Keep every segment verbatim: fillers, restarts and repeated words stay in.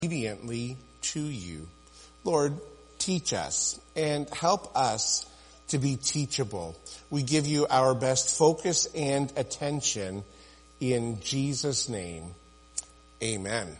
obediently to you. Lord, teach us and help us to be teachable. We give you our best focus and attention in Jesus' name. Amen.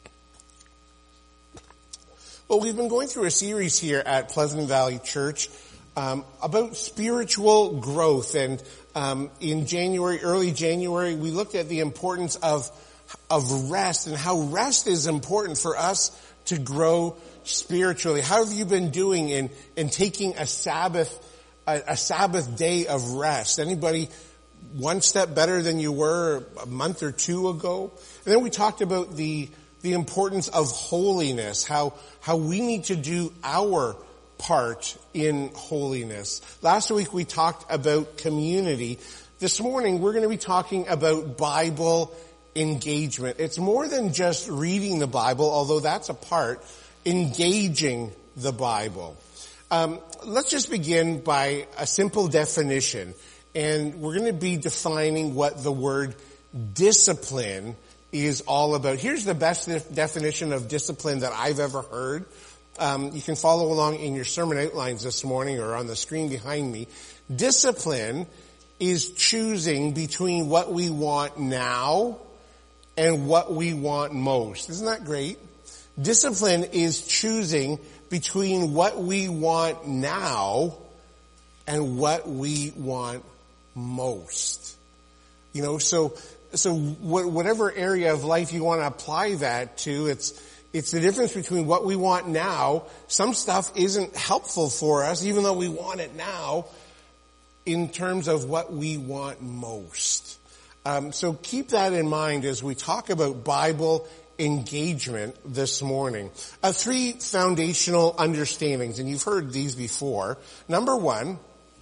Well, we've been going through a series here at Pleasant Valley Church um, about spiritual growth. And um, in January, early January, we looked at the importance of of rest and how rest is important for us to grow spiritually. How have you been doing in, in taking a Sabbath, a, a Sabbath day of rest? Anybody one step better than you were a month or two ago? And then we talked about the, the importance of holiness, how, how we need to do our part in holiness. Last week we talked about community. This morning we're going to be talking about Bible engagement. It's more than just reading the Bible, although that's a part, engaging the Bible. Um, let's just begin by a simple definition. And we're going to be defining what the word discipline is all about. Here's the best de- definition of discipline that I've ever heard. Um, you can follow along in your sermon outlines this morning or on the screen behind me. Discipline is choosing between what we want now and what we want most. Isn't that great? Discipline is choosing between what we want now and what we want most. You know, so so whatever area of life you want to apply that to, it's it's the difference between what we want now. Some stuff isn't helpful for us, even though we want it now, in terms of what we want most. Um, so keep that in mind as we talk about Bible engagement this morning. Uh, three foundational understandings, and you've heard these before. Number one,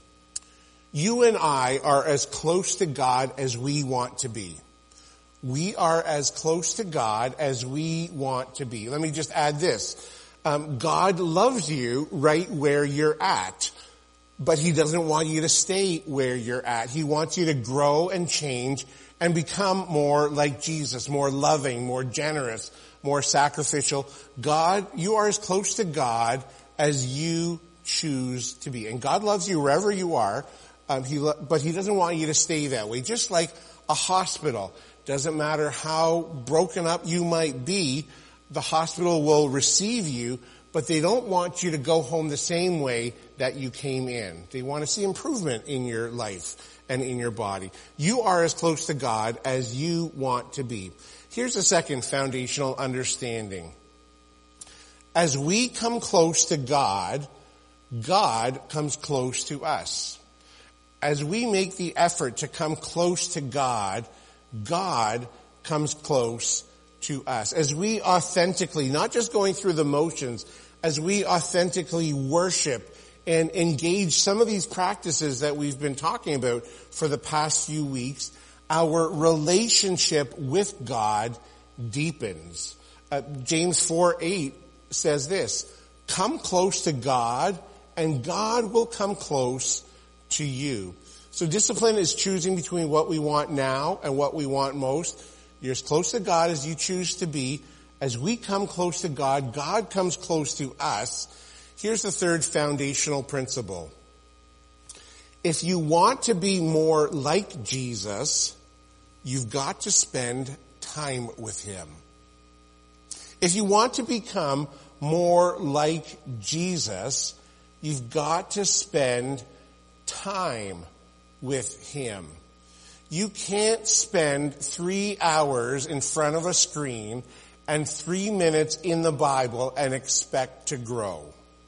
you and I are as close to God as we want to be. We are as close to God as we want to be. Let me just add this. Um, God loves you right where you're at. But he doesn't want you to stay where you're at. He wants you to grow and change and become more like Jesus, more loving, more generous, more sacrificial. God, you are as close to God as you choose to be. And God loves you wherever you are, um, he lo- but he doesn't want you to stay that way. Just like a hospital. Doesn't matter how broken up you might be, the hospital will receive you, but they don't want you to go home the same way that you came in. They want to see improvement in your life and in your body. You are as close to God as you want to be. Here's the second foundational understanding. As we come close to God, God comes close to us. As we make the effort to come close to God, God comes close to us. As we authentically, not just going through the motions, as we authentically worship and engage some of these practices that we've been talking about for the past few weeks, our relationship with God deepens. Uh, James four eight says this, come close to God and God will come close to you. So discipline is choosing between what we want now and what we want most. You're as close to God as you choose to be. As we come close to God, God comes close to us. Here's the third foundational principle. If you want to be more like Jesus, you've got to spend time with him. If you want to become more like Jesus, you've got to spend time with him. You can't spend three hours in front of a screen and three minutes in the Bible and expect to grow.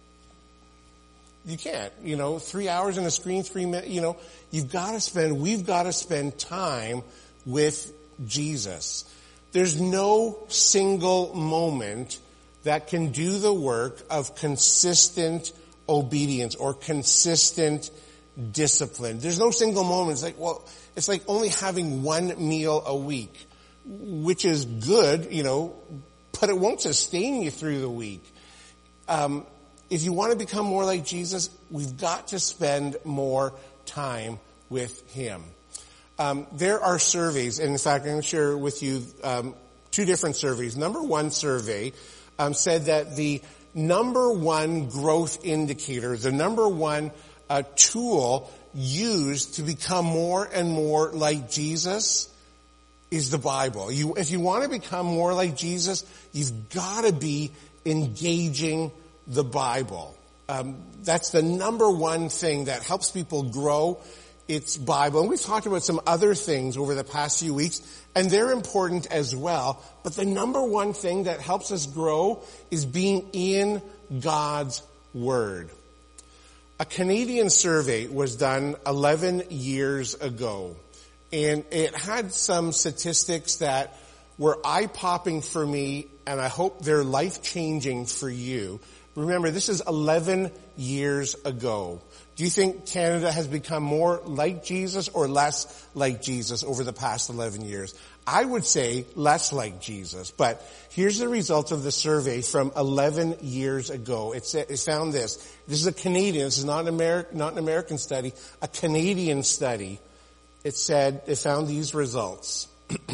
You can't, you know, three hours in a screen, three minutes, you know, you've got to spend, we've got to spend time with Jesus. There's no single moment that can do the work of consistent obedience or consistent discipline. There's no single moment. It's like, well, it's like only having one meal a week, which is good, you know, but it won't sustain you through the week. Um, if you want to become more like Jesus, we've got to spend more time with him. Um, there are surveys, and in fact, I'm going to share with you um, two different surveys. Number one survey um, said that the number one growth indicator, the number one uh, tool used to become more and more like Jesus is the Bible. You, if you want to become more like Jesus, you've got to be engaging the Bible. Um, that's the number one thing that helps people grow. It's Bible. And we've talked about some other things over the past few weeks, and they're important as well. But the number one thing that helps us grow is being in God's Word. A Canadian survey was done eleven years ago, and it had some statistics that were eye-popping for me, and I hope they're life-changing for you. Remember, this is eleven years ago. Do you think Canada has become more like Jesus or less like Jesus over the past eleven years? I would say less like Jesus, but here's the results of the survey from eleven years ago. It, said, it found this. This is a Canadian, this is not an, Ameri- not an American study, a Canadian study. It said, it found these results.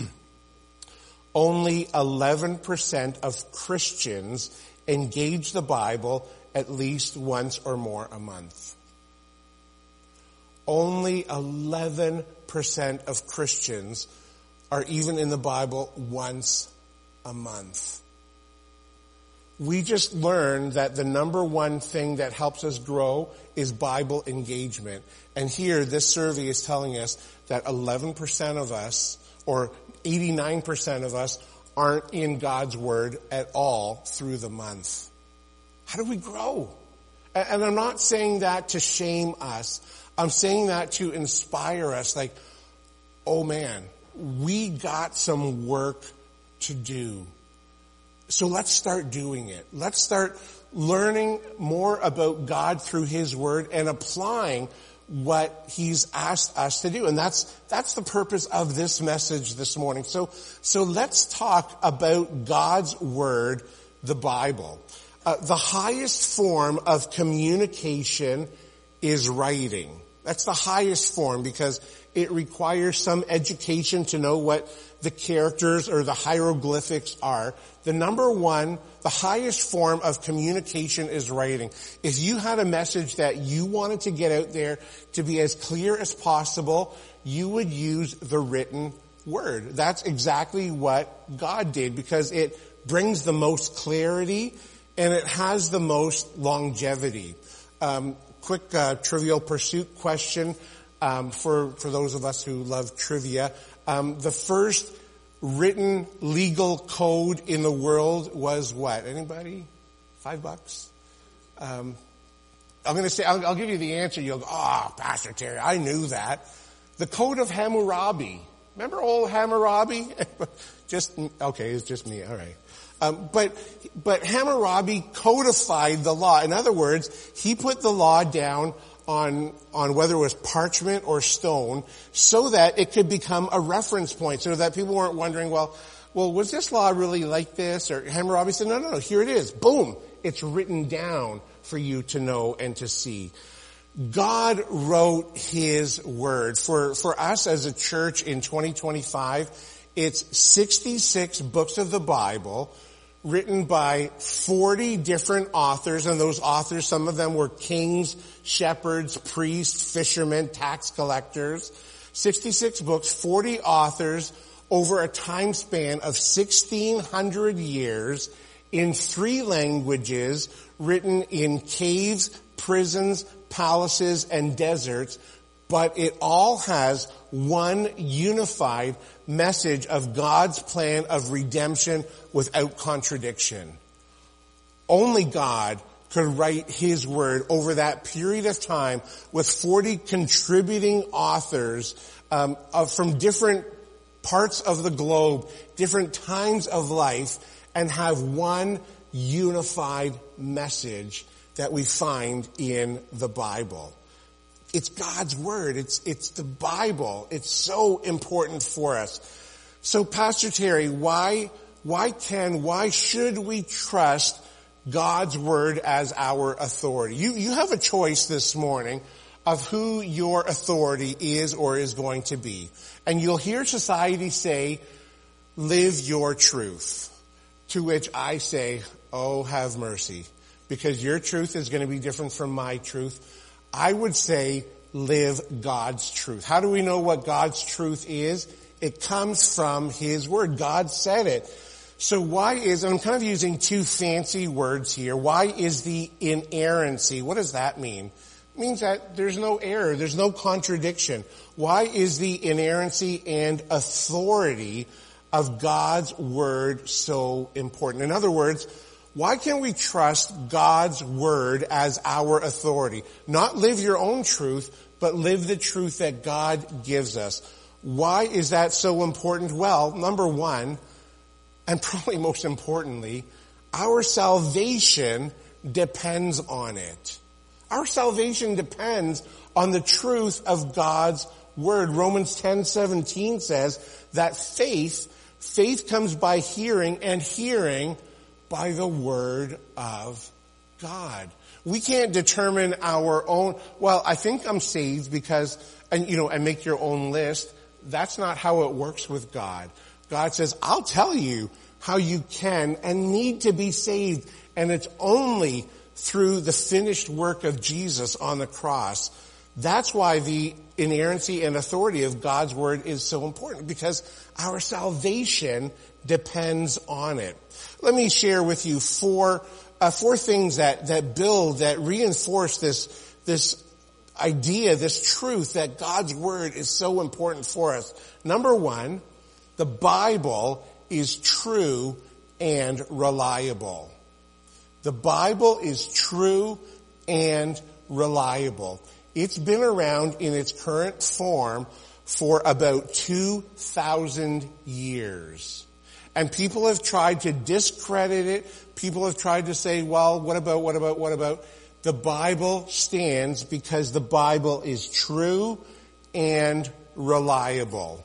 Only eleven percent of Christians engage the Bible at least once or more a month. Only eleven percent of Christians are even in the Bible once a month. We just learned that the number one thing that helps us grow is Bible engagement. And here, this survey is telling us that eleven percent of us, or eighty-nine percent of us, aren't in God's Word at all through the month. How do we grow? And I'm not saying that to shame us. I'm saying that to inspire us, like, oh man, we got some work to do. So let's start doing it. Let's start learning more about God through His Word and applying what He's asked us to do. And that's, that's the purpose of this message this morning. So, so let's talk about God's Word, the Bible. Uh, the highest form of communication is writing. That's the highest form because it requires some education to know what the characters or the hieroglyphics are. The number one, the highest form of communication is writing. If you had a message that you wanted to get out there to be as clear as possible, you would use the written word. That's exactly what God did because it brings the most clarity and it has the most longevity. Um, quick uh, Trivial Pursuit question um, for, for those of us who love trivia. Um, the first written legal code in the world was what? Anybody? Five bucks? Um, I'm going to say, I'll, I'll give you the answer. You'll go, oh, Pastor Terry, I knew that. The Code of Hammurabi. Remember old Hammurabi? just, okay, it's just me. All right. Um, but, but Hammurabi codified the law. In other words, he put the law down on, on whether it was parchment or stone so that it could become a reference point so that people weren't wondering, well, well, was this law really like this? Or Hammurabi said, no, no, no, here it is. Boom. It's written down for you to know and to see. God wrote His Word. For, for us as a church in twenty twenty-five, it's sixty-six books of the Bible written by forty different authors, and those authors, some of them were kings, shepherds, priests, fishermen, tax collectors. sixty-six books, forty authors over a time span of sixteen hundred years in three languages, written in caves, prisons, palaces, and deserts, but it all has one unified message of God's plan of redemption without contradiction. Only God could write His Word over that period of time with forty contributing authors um, of, from different parts of the globe, different times of life, and have one unified message that we find in the Bible. It's God's Word. It's, it's the Bible. It's so important for us. So, Pastor Terry, why, why can, why should we trust God's Word as our authority? You, you have a choice this morning of who your authority is or is going to be. And you'll hear society say, live your truth. To which I say, Oh, have mercy. Because your truth is going to be different from my truth. I would say live God's truth. How do we know what God's truth is? It comes from His Word. God said it. So why is, and I'm kind of using two fancy words here, why is the inerrancy? What does that mean? It means that there's no error, there's no contradiction. Why is the inerrancy and authority of God's Word so important? In other words, why can we trust God's Word as our authority? Not live your own truth, but live the truth that God gives us. Why is that so important? Well, number one, and probably most importantly, our salvation depends on it. Our salvation depends on the truth of God's Word. Romans ten seventeen says that faith, faith comes by hearing, and hearing by the Word of God. We can't determine our own, well, I think I'm saved because, and you know, and make your own list. That's not how it works with God. God says, I'll tell you how you can and need to be saved. And it's only through the finished work of Jesus on the cross. That's why the inerrancy and authority of God's Word is so important, because our salvation depends on it. Let me share with you four, uh, four things that, that build, that reinforce this, this idea, this truth that God's Word is so important for us. Number one, the Bible is true and reliable. The Bible is true and reliable. It's been around in its current form for about two thousand years. And people have tried to discredit it. People have tried to say, well, what about, what about, what about? The Bible stands because the Bible is true and reliable.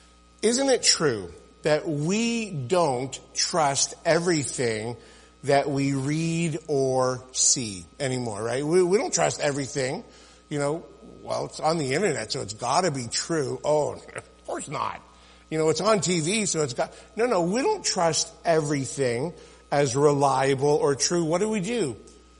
Isn't it true that we don't trust everything that we read or see anymore, right? We, we don't trust everything. You know, well, it's on the internet, so it's got to be true. Oh, of course not. You know, it's on T V, so it's got... No, no, we don't trust everything as reliable or true. What do we do?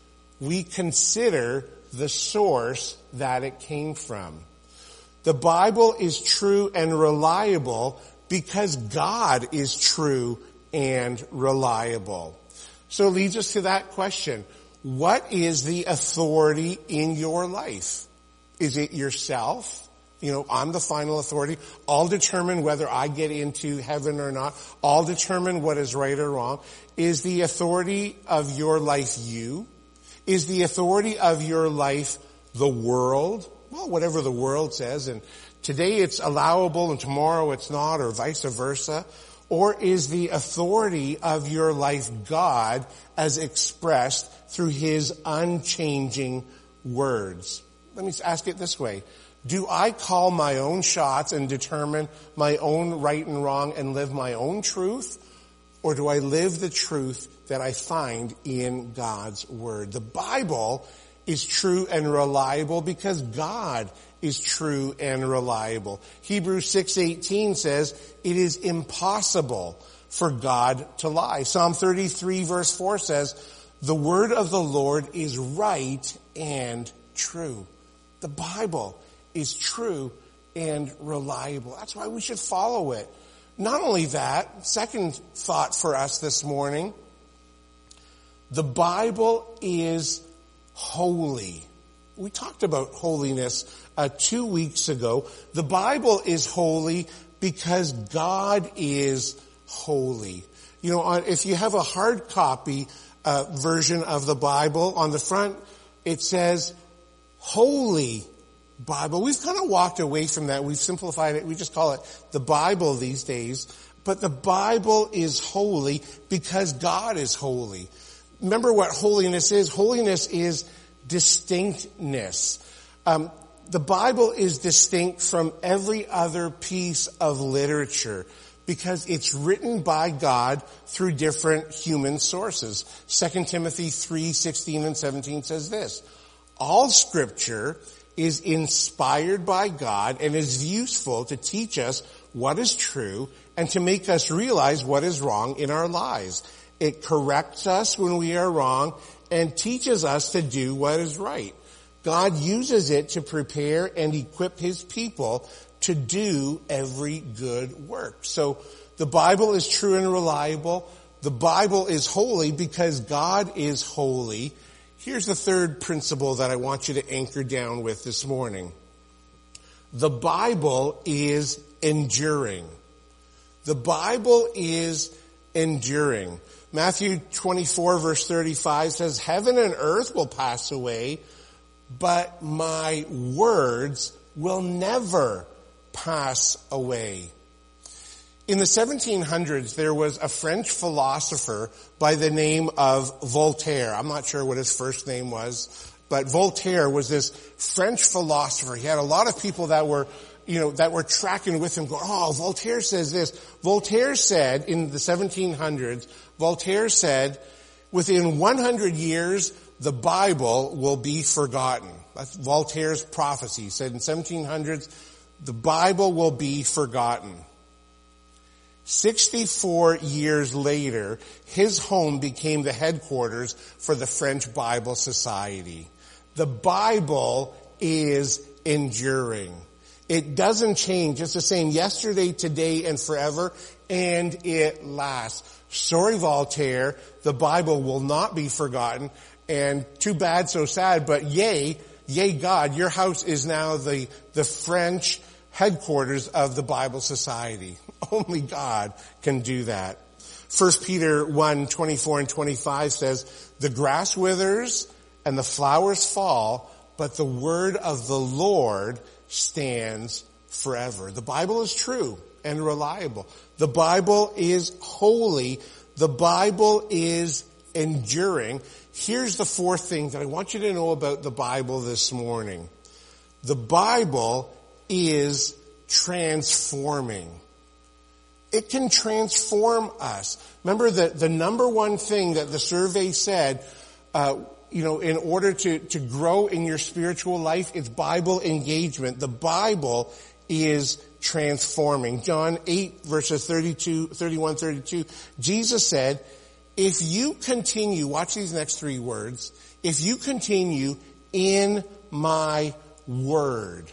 We consider the source that it came from. The Bible is true and reliable because God is true and reliable. So it leads us to that question. What is the authority in your life? Is it yourself? You know, I'm the final authority. I'll determine whether I get into heaven or not. I'll determine what is right or wrong. Is the authority of your life you? Is the authority of your life the world? Well, whatever the world says, and today it's allowable and tomorrow it's not, or vice versa. Or is the authority of your life God as expressed through His unchanging words? Let me ask it this way. Do I call my own shots and determine my own right and wrong and live my own truth? Or do I live the truth that I find in God's Word? The Bible is true and reliable because God is true and reliable. Hebrews six eighteen says it is impossible for God to lie. Psalm thirty-three verse four says, the word of the Lord is right and true. The Bible is true and reliable. That's why we should follow it. Not only that, second thought for us this morning, the Bible is holy. We talked about holiness uh, two weeks ago. The Bible is holy because God is holy. You know, if you have a hard copy uh, version of the Bible, on the front it says, Holy Bible. We've kind of walked away from that. We've simplified it. We just call it the Bible these days. But the Bible is holy because God is holy. Remember what holiness is? Holiness is distinctness. Um, the Bible is distinct from every other piece of literature because it's written by God through different human sources. Second Timothy three sixteen and seventeen says this, all Scripture is inspired by God and is useful to teach us what is true and to make us realize what is wrong in our lives. It corrects us when we are wrong and teaches us to do what is right. God uses it to prepare and equip his people to do every good work. So the Bible is true and reliable. The Bible is holy because God is holy. Here's the third principle that I want you to anchor down with this morning. The Bible is enduring. The Bible is enduring. Matthew twenty-four verse thirty-five says, heaven and earth will pass away, but my words will never pass away. In the seventeen hundreds, there was a French philosopher by the name of Voltaire. I'm not sure what his first name was, but Voltaire was this French philosopher. He had a lot of people that were, you know, that were tracking with him going, oh, Voltaire says this. Voltaire said in the seventeen hundreds, Voltaire said, within one hundred years, the Bible will be forgotten. That's Voltaire's prophecy. He said in seventeen hundreds, the Bible will be forgotten. sixty-four years later, his home became the headquarters for the French Bible Society. The Bible is enduring. It doesn't change. It's the same yesterday, today, and forever, and it lasts. Sorry, Voltaire, the Bible will not be forgotten, and too bad, so sad, but yay, yay God, your house is now the, the French headquarters of the Bible Society. Only God can do that. First Peter one, twenty-four and twenty-five says, the grass withers and the flowers fall, but the word of the Lord stands forever. The Bible is true and reliable. The Bible is holy. The Bible is enduring. Here's the fourth thing that I want you to know about the Bible this morning. The Bible is transforming. It can transform us. Remember the, the number one thing that the survey said, uh, you know, in order to, to grow in your spiritual life, it's Bible engagement. The Bible is transforming. John eight verses thirty-two, thirty-one, thirty-two, Jesus said, if you continue, watch these next three words, if you continue in my word,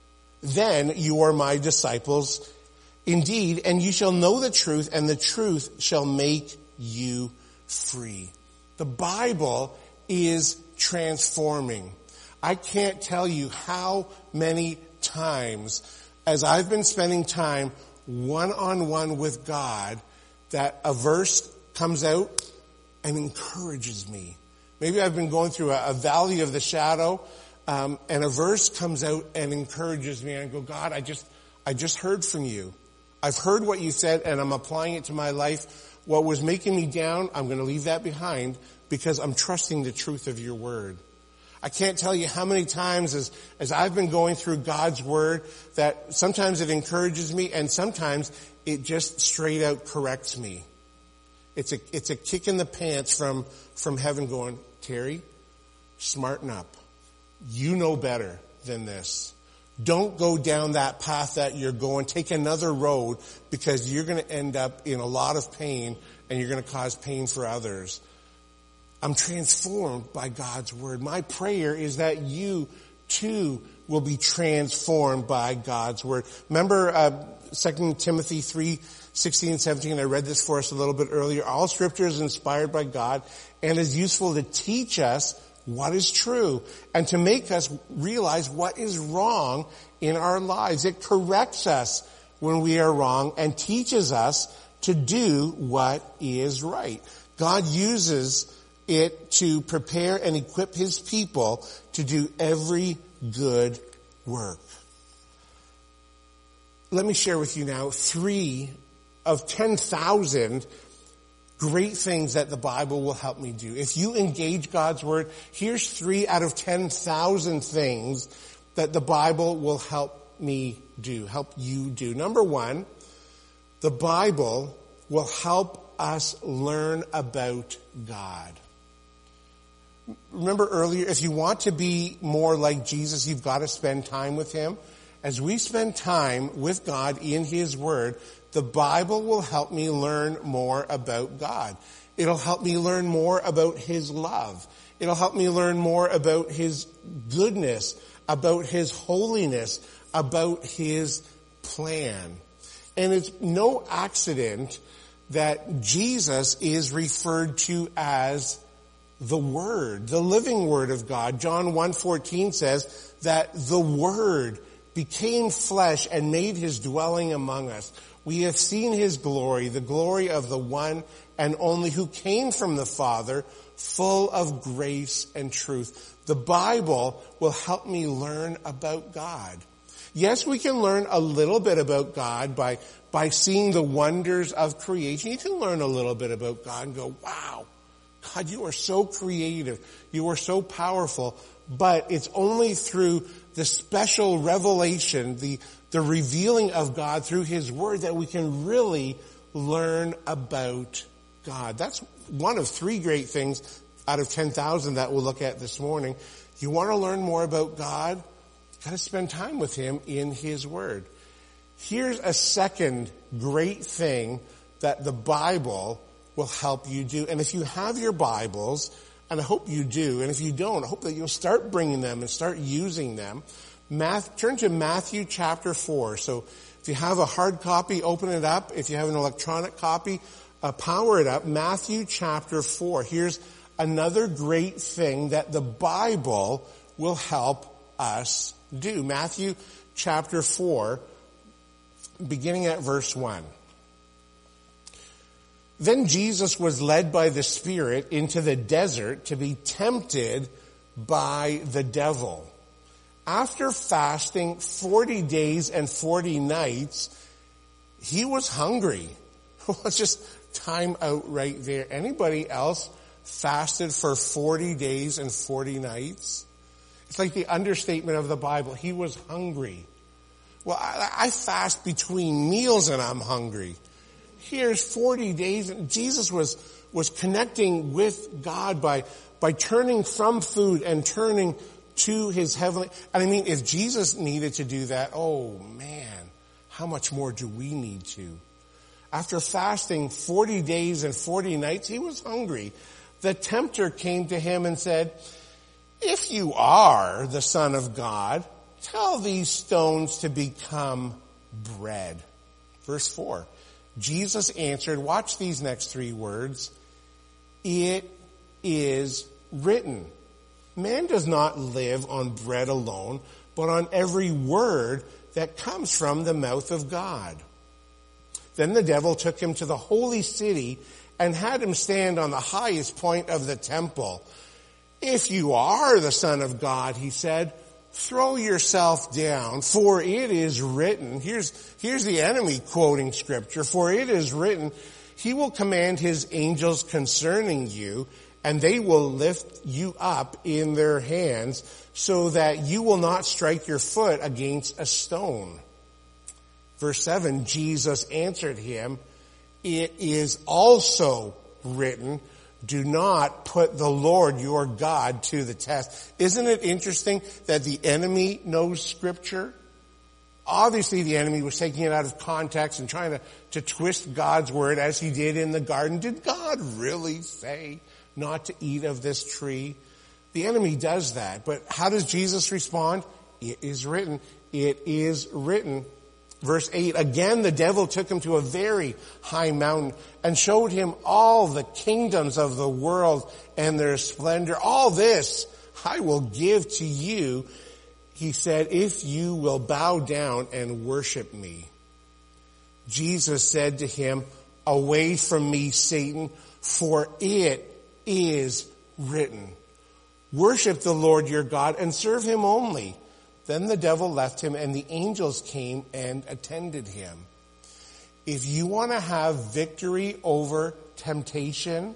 then you are my disciples indeed, and you shall know the truth, and the truth shall make you free. The Bible is transforming. I can't tell you how many times as I've been spending time one-on-one with God that a verse comes out and encourages me. Maybe I've been going through a, a valley of the shadow, um, and a verse comes out and encourages me, and I go, God, I just, I just heard from you. I've heard what you said, and I'm applying it to my life. What was making me down, I'm going to leave that behind because I'm trusting the truth of your word. I can't tell you how many times as, as I've been going through God's word that sometimes it encourages me and sometimes it just straight out corrects me. It's a, it's a kick in the pants from, from heaven going, Terry, smarten up. You know better than this. Don't go down that path that you're going. Take another road because you're going to end up in a lot of pain and you're going to cause pain for others. I'm transformed by God's word. My prayer is that you too will be transformed by God's word. Remember uh, Second Timothy three, sixteen, seventeen. I read this for us a little bit earlier. All scripture is inspired by God and is useful to teach us what is true and to make us realize what is wrong in our lives. It corrects us when we are wrong and teaches us to do what is right. God uses it to prepare and equip his people to do every good work. Let me share with you now three of ten thousand great things that the Bible will help me do. If you engage God's word, here's three out of ten thousand things that the Bible will help me do, help you do. Number one, the Bible will help us learn about God. Remember earlier, if you want to be more like Jesus, you've got to spend time with him. As we spend time with God in his word, the Bible will help me learn more about God. It'll help me learn more about his love. It'll help me learn more about his goodness, about his holiness, about his plan. And it's no accident that Jesus is referred to as the Word, the living Word of God. John one fourteen says that the Word became flesh and made his dwelling among us. We have seen his glory, the glory of the one and only who came from the Father, full of grace and truth. The Bible will help me learn about God. Yes, we can learn a little bit about God by, by seeing the wonders of creation. You can learn a little bit about God and go, wow, God, you are so creative. You are so powerful. But it's only through the special revelation, the, the revealing of God through his word that we can really learn about God. That's one of three great things out of ten thousand that we'll look at this morning. You want to learn more about God? You've got to spend time with him in his word. Here's a second great thing that the Bible will help you do. And if you have your Bibles, and I hope you do, and if you don't, I hope that you'll start bringing them and start using them. Math, turn to Matthew chapter four. So if you have a hard copy, open it up. If you have an electronic copy, uh, power it up. Matthew chapter four. Here's another great thing that the Bible will help us do. Matthew chapter four, beginning at verse one. Then Jesus was led by the Spirit into the desert to be tempted by the devil. After fasting forty days and forty nights, he was hungry. Let's just time out right there. Anybody else fasted for forty days and forty nights? It's like the understatement of the Bible. He was hungry. Well, I, I fast between meals and I'm hungry. Here's forty days, and Jesus was, was connecting with God by, by turning from food and turning to his heavenly, and I mean, if Jesus needed to do that, oh man, how much more do we need to? After fasting forty days and forty nights, he was hungry. The tempter came to him and said, if you are the Son of God, tell these stones to become bread. Verse four. Jesus answered, watch these next three words, it is written. Man does not live on bread alone, but on every word that comes from the mouth of God. Then the devil took him to the holy city and had him stand on the highest point of the temple. If you are the Son of God, he said, throw yourself down, for it is written. Here's, here's the enemy quoting scripture. For it is written, he will command his angels concerning you, and they will lift you up in their hands so that you will not strike your foot against a stone. Verse seven, Jesus answered him, it is also written, do not put the Lord your God to the test. Isn't it interesting that the enemy knows scripture? Obviously the enemy was taking it out of context and trying to, to twist God's word as he did in the garden. Did God really say not to eat of this tree? The enemy does that. But how does Jesus respond? It is written. It is written. Verse eight, again the devil took him to a very high mountain and showed him all the kingdoms of the world and their splendor. All this I will give to you, he said, if you will bow down and worship me. Jesus said to him, away from me, Satan, for it is written, worship the Lord your God and serve him only. Then the devil left him and the angels came and attended him. If you want to have victory over temptation,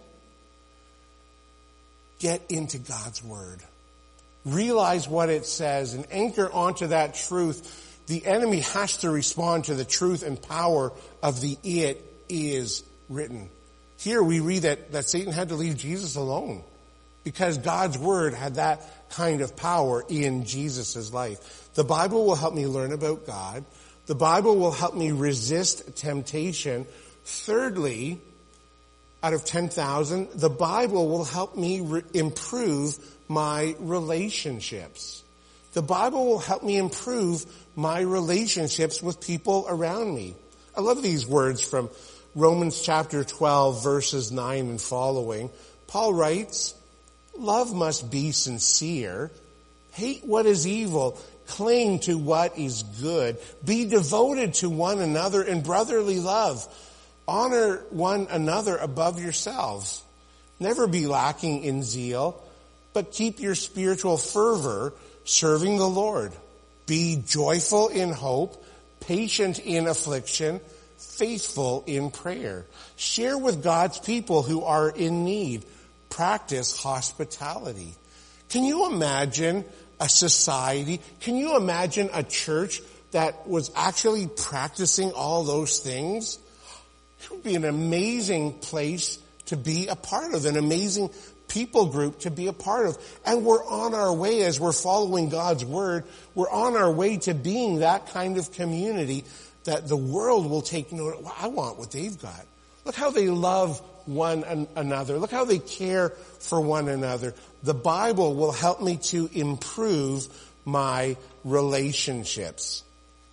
get into God's word. Realize what it says and anchor onto that truth. The enemy has to respond to the truth and power of the it is written. Here we read that, that Satan had to leave Jesus alone because God's word had that kind of power in Jesus' life. The Bible will help me learn about God. The Bible will help me resist temptation. Thirdly, out of ten thousand, the Bible will help me re- improve my relationships. The Bible will help me improve my relationships with people around me. I love these words from Romans chapter twelve, verses nine and following. Paul writes, "Love must be sincere. Hate what is evil. Cling to what is good. Be devoted to one another in brotherly love. Honor one another above yourselves. Never be lacking in zeal, but keep your spiritual fervor serving the Lord. Be joyful in hope, patient in affliction, faithful in prayer. Share with God's people who are in need. Practice hospitality." Can you imagine a society? Can you imagine a church that was actually practicing all those things? It would be an amazing place to be a part of, an amazing people group to be a part of. And we're on our way, as we're following God's word, we're on our way to being that kind of community that the world will take note. Well, I want what they've got. Look how they love one an- another. Look how they care for one another. The Bible will help me to improve my relationships.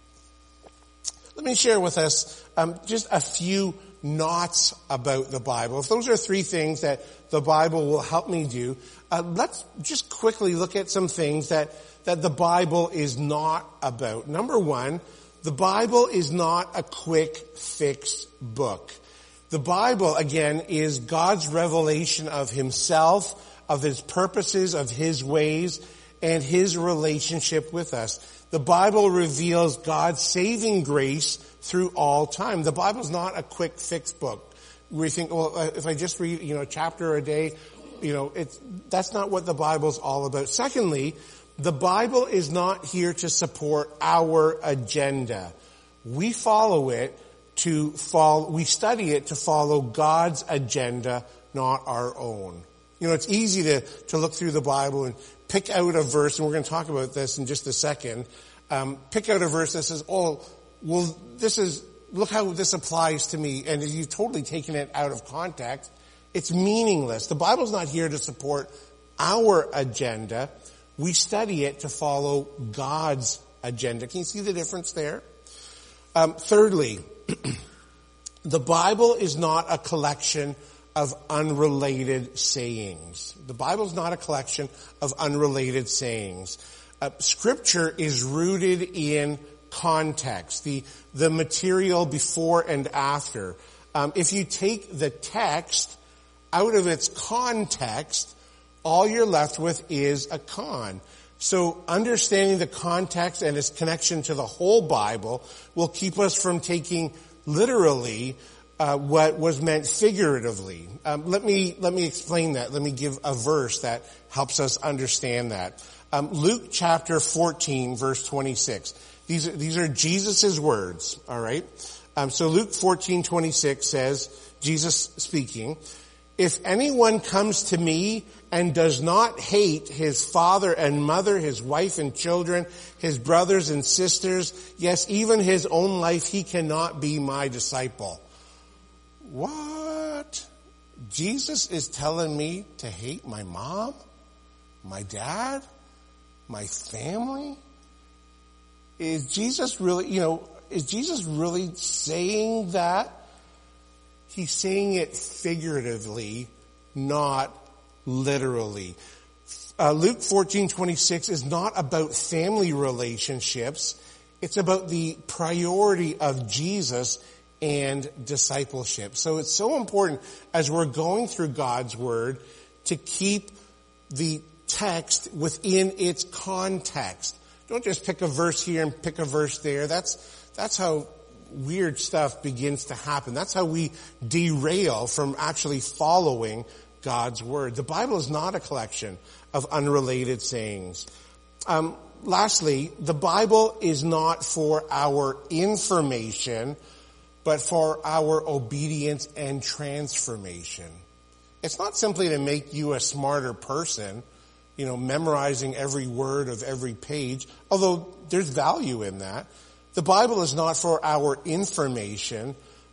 Let me share with us um, just a few nots about the Bible. If those are three things that the Bible will help me do, uh, let's just quickly look at some things that, that the Bible is not about. Number one, the Bible is not a quick fix book. The Bible, again, is God's revelation of himself, of his purposes, of his ways, and his relationship with us. The Bible reveals God's saving grace through all time. The Bible's not a quick fix book. We think, well, if I just read, you know, a chapter a day, you know, it's, that's not what the Bible's all about. Secondly, the Bible is not here to support our agenda. We follow it to follow, we study it to follow God's agenda, not our own. You know, it's easy to, to look through the Bible and pick out a verse, and we're going to talk about this in just a second. Um, pick out a verse that says, oh, well, this is, look how this applies to me. And if you've totally taken it out of context, it's meaningless. The Bible's not here to support our agenda. We study it to follow God's agenda. Can you see the difference there? Um, thirdly, the Bible is not a collection of unrelated sayings. The Bible's not a collection of unrelated sayings. Uh, Scripture is rooted in context, the the material before and after. Um, if you take the text out of its context, all you're left with is a con. So understanding the context and its connection to the whole Bible will keep us from taking literally uh, what was meant figuratively. Um, let me let me explain that. Let me give a verse that helps us understand that. Um, Luke chapter fourteen, verse twenty-six. These are, these are Jesus' words. All right. Um, so Luke fourteen twenty-six says, Jesus speaking, "If anyone comes to me and does not hate his father and mother, his wife and children, his brothers and sisters, yes, even his own life, he cannot be my disciple." What? Jesus is telling me to hate my mom, my dad, my family? Is Jesus really, you know, is Jesus really saying that? He's saying it figuratively, not literally. Uh, Luke fourteen twenty-six is not about family relationships. It's about the priority of Jesus and discipleship. So it's so important as we're going through God's Word to keep the text within its context. Don't just pick a verse here and pick a verse there. That's, that's how weird stuff begins to happen. That's how we derail from actually following God's Word. The Bible is not a collection of unrelated sayings. Um, lastly, the Bible is not for our information, but for our obedience and transformation. It's not simply to make you a smarter person, you know, memorizing every word of every page, although there's value in that. The Bible is not for our information,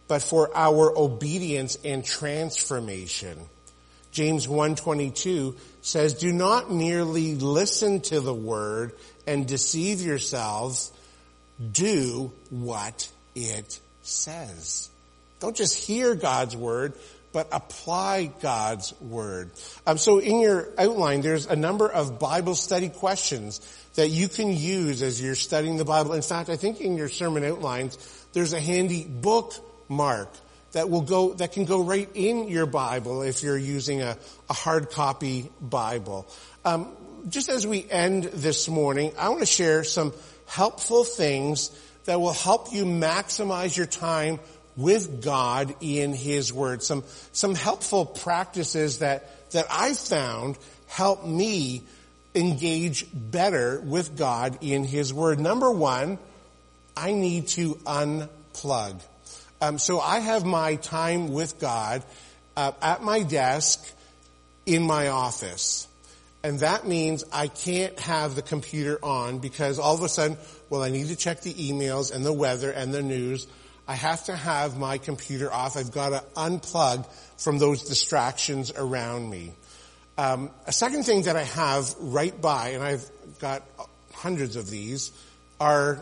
but for our obedience and transformation. James one twenty-two says, do not merely listen to the word and deceive yourselves. Do what it says. Don't just hear God's word, but apply God's word. Um, so in your outline, there's a number of Bible study questions that you can use as you're studying the Bible. In fact, I think in your sermon outlines, there's a handy bookmark that will go, that can go right in your Bible if you're using a, a hard copy Bible. Um, just as we end this morning, I want to share some helpful things that will help you maximize your time with God in His Word. Some, some helpful practices that, that I found help me engage better with God in His Word. Number one, I need to unplug. Um, so I have my time with God uh, at my desk in my office. And that means I can't have the computer on because all of a sudden, well, I need to check the emails and the weather and the news. I have to have my computer off. I've got to unplug from those distractions around me. Um, a second thing that I have right by, and I've got hundreds of these, are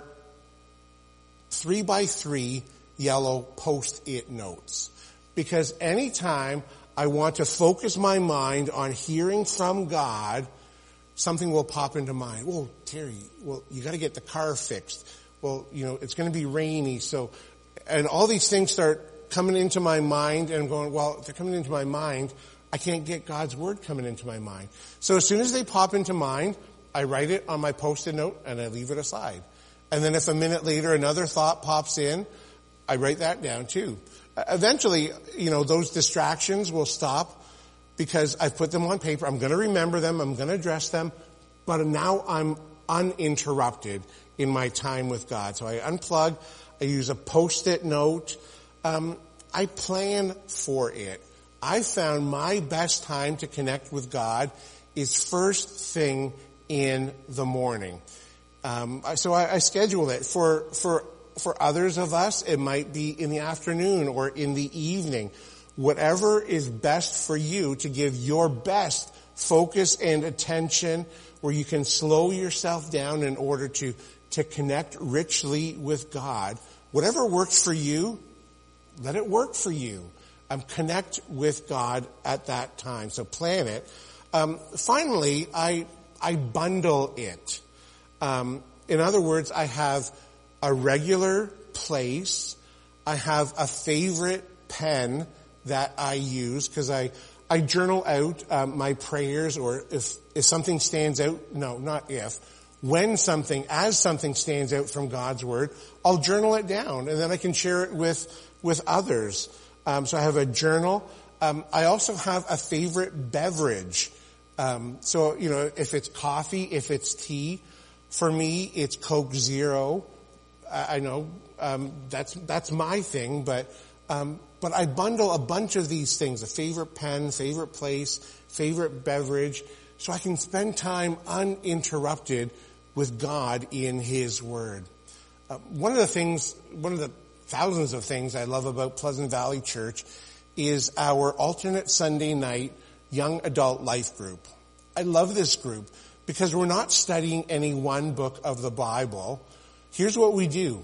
three by three yellow post-it notes. Because anytime I want to focus my mind on hearing from God, something will pop into mind. Well, Terry, well, you got to get the car fixed. Well, you know, it's going to be rainy, so, and all these things start coming into my mind, and I'm going, well, if they're coming into my mind, I can't get God's word coming into my mind. So as soon as they pop into mind, I write it on my post-it note and I leave it aside. And then if a minute later another thought pops in, I write that down too. Eventually, you know, those distractions will stop because I've put them on paper. I'm going to remember them. I'm going to address them. But now I'm uninterrupted in my time with God. So I unplug. I use a post-it note. Um, I plan for it. I found my best time to connect with God is first thing in the morning. Um, so I, I schedule it. For, for, for others of us, it might be in the afternoon or in the evening. Whatever is best for you to give your best focus and attention, where you can slow yourself down in order to, to connect richly with God. Whatever works for you, let it work for you. Um, connect with God at that time. So plan it. Um, finally, I I bundle it. Um, in other words, I have a regular place. I have a favorite pen that I use because I I journal out um, my prayers, or if if something stands out. No, not if. When something, as something stands out from God's Word, I'll journal it down, and then I can share it with with others. Um, so I have a journal. Um, I also have a favorite beverage. Um, so, you know, if it's coffee, if it's tea, for me, it's Coke Zero. I, I know, um, that's, that's my thing, but, um, but I bundle a bunch of these things, a favorite pen, favorite place, favorite beverage, so I can spend time uninterrupted with God in His Word. Uh, one of the things, one of the thousands of things I love about Pleasant Valley Church is our alternate Sunday night young adult life group. I love this group because we're not studying any one book of the Bible. Here's what we do.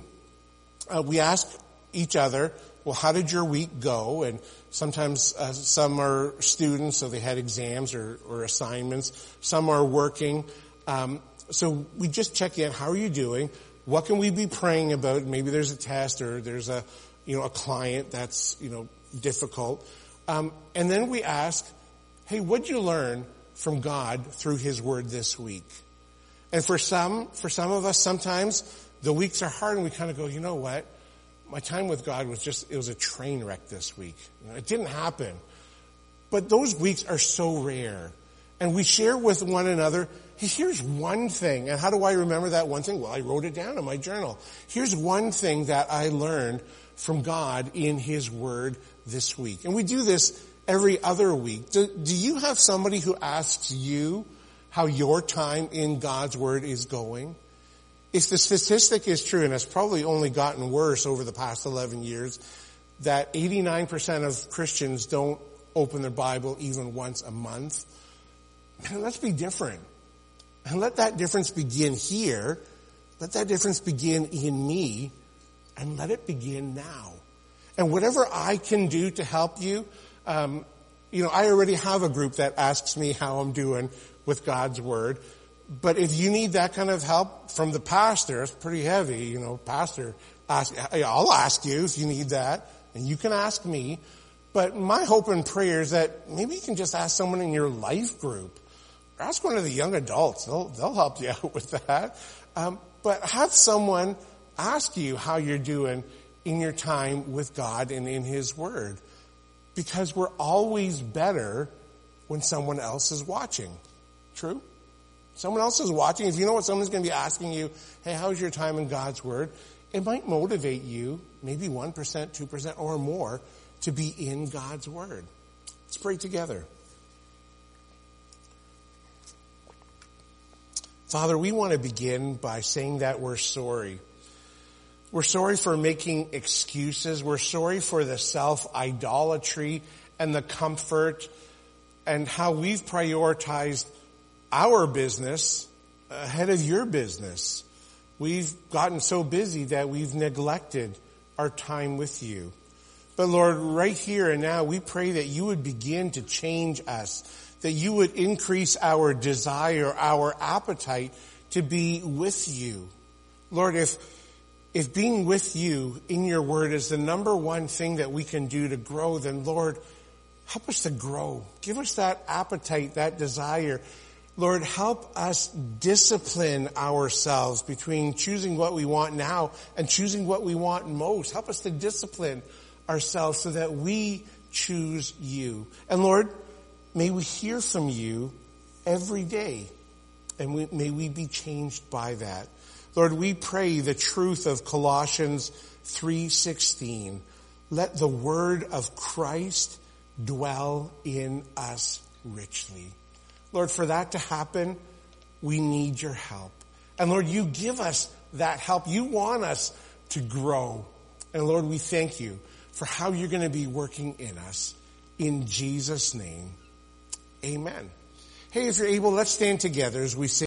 Uh, we ask each other, well, how did your week go? And sometimes uh, some are students, so they had exams or, or assignments. Some are working. Um, so we just check in. How are you doing? What can we be praying about? Maybe there's a test or there's a, you know, a client that's, you know, difficult. Um, and then we ask, hey, what'd you learn from God through His Word this week? And for some, for some of us, sometimes the weeks are hard and we kind of go, you know what? My time with God was just, it was a train wreck this week. You know, it didn't happen. But those weeks are so rare. And we share with one another, hey, here's one thing. And how do I remember that one thing? Well, I wrote it down in my journal. Here's one thing that I learned from God in His Word this week. And we do this every other week. Do, do you have somebody who asks you how your time in God's Word is going? If the statistic is true, and it's probably only gotten worse over the past eleven years, that eighty-nine percent of Christians don't open their Bible even once a month. Man, let's be different. And let that difference begin here. Let that difference begin in me. And let it begin now. And whatever I can do to help you, um, you know, I already have a group that asks me how I'm doing with God's Word. But if you need that kind of help from the pastor, it's pretty heavy, you know, pastor, ask, I'll ask you if you need that. And you can ask me. But my hope and prayer is that maybe you can just ask someone in your life group. Or ask one of the young adults. They'll, they'll help you out with that. Um, but have someone ask you how you're doing in your time with God and in His Word. Because we're always better when someone else is watching. True? Someone else is watching. If you know what someone's going to be asking you, hey, how's your time in God's Word? It might motivate you, maybe one percent, two percent or more, to be in God's Word. Let's pray together. Father, we want to begin by saying that we're sorry. We're sorry for making excuses. We're sorry for the self-idolatry and the comfort and how we've prioritized our business ahead of your business. We've gotten so busy that we've neglected our time with you. But Lord, right here and now, we pray that you would begin to change us, that you would increase our desire, our appetite to be with you. Lord, if If being with you in your word is the number one thing that we can do to grow, then Lord, help us to grow. Give us that appetite, that desire. Lord, help us discipline ourselves between choosing what we want now and choosing what we want most. Help us to discipline ourselves so that we choose you. And Lord, may we hear from you every day, and we, may we be changed by that. Lord, we pray the truth of Colossians three sixteen. Let the word of Christ dwell in us richly. Lord, for that to happen, we need your help. And Lord, you give us that help. You want us to grow. And Lord, we thank you for how you're going to be working in us. In Jesus' name, amen. Hey, if you're able, let's stand together as we sing.